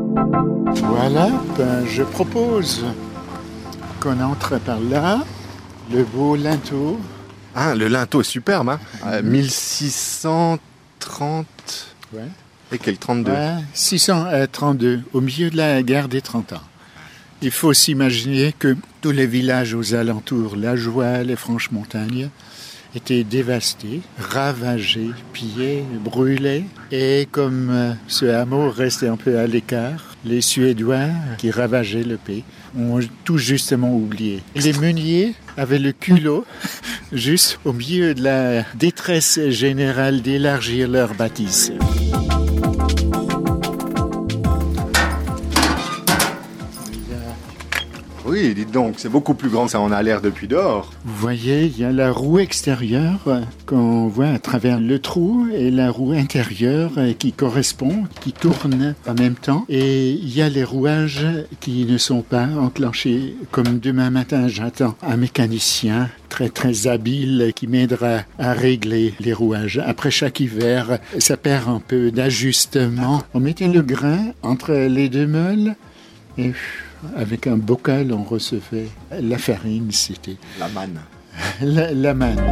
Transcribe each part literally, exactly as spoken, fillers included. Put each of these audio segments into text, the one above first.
Voilà, ben, je propose qu'on entre par là, le beau linteau. Ah, le linteau est superbe, hein euh, mille six cent trente Ouais. et quel trente-deux Ouais, six cent trente-deux, au milieu de la guerre des trente ans. Il faut s'imaginer que tous les villages aux alentours, la Joie, les Franches-Montagnes, étaient dévastés, ravagés, pillés, brûlés. Et comme euh, ce hameau restait un peu à l'écart, les Suédois qui ravageaient le pays ont tout justement oublié. Les meuniers avaient le culot, juste au milieu de la détresse générale, d'élargir leur bâtisse. Oui, dites donc, c'est beaucoup plus grand que ça en a l'air depuis dehors. Vous voyez, il y a la roue extérieure qu'on voit à travers le trou et la roue intérieure qui correspond, qui tourne en même temps. Et il y a les rouages qui ne sont pas enclenchés. Comme demain matin, j'attends un mécanicien très très habile qui m'aidera à régler les rouages. Après chaque hiver, ça perd un peu d'ajustement. On mettait le grain entre les deux meules et avec un bocal, on recevait la farine, c'était La manne. la, la manne.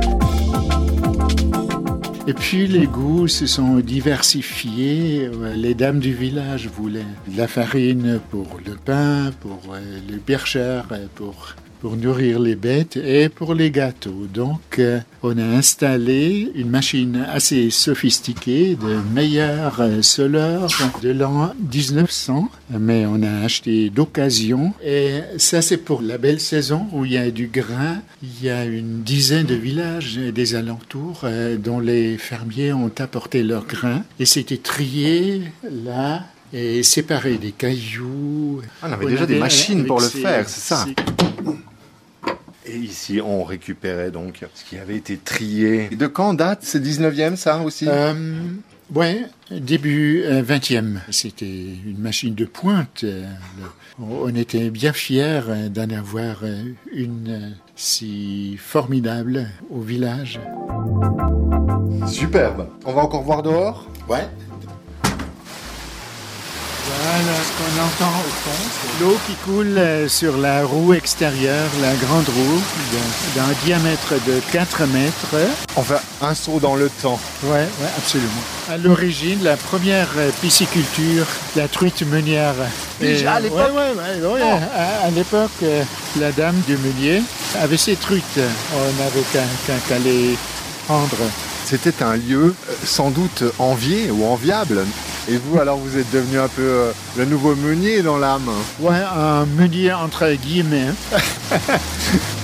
Et puis les goûts se sont diversifiés. Les dames du village voulaient de la farine pour le pain, pour le bircher, pour, pour nourrir les bêtes et pour les gâteaux. Donc euh, on a installé une machine assez sophistiquée de Meyer Solar de l'an dix-neuf cents, mais on a acheté d'occasion. Et ça c'est pour la belle saison où il y a du grain. Il y a une dizaine de villages des alentours euh, dont les fermiers ont apporté leur grain et c'était trié là et séparé des cailloux. Ah, on avait on déjà avait des machines pour le ces, faire, c'est ça. Ces... Et ici, on récupérait donc ce qui avait été trié. Et de quand date? C'est dix-neuvième, ça aussi euh, Oui, début euh, vingtième. C'était une machine de pointe. Euh, le, on était bien fiers d'en avoir une euh, si formidable au village. Superbe. On va encore voir dehors? Ouais. Voilà ce qu'on entend au fond, c'est l'eau qui coule sur la roue extérieure, la grande roue, d'un diamètre de quatre mètres. On fait un saut dans le temps. Oui, ouais, absolument. À l'origine, la première pisciculture, la truite meunière. Déjà à l'époque Oui, ouais, ouais, ouais, oh. à, à l'époque, la dame du meunier avait ses truites. On n'avait qu'à, qu'à, qu'à les prendre. C'était un lieu sans doute envié ou enviable. Et vous, alors, vous êtes devenu un peu euh, le nouveau meunier dans l'âme. Ouais, un meunier entre guillemets.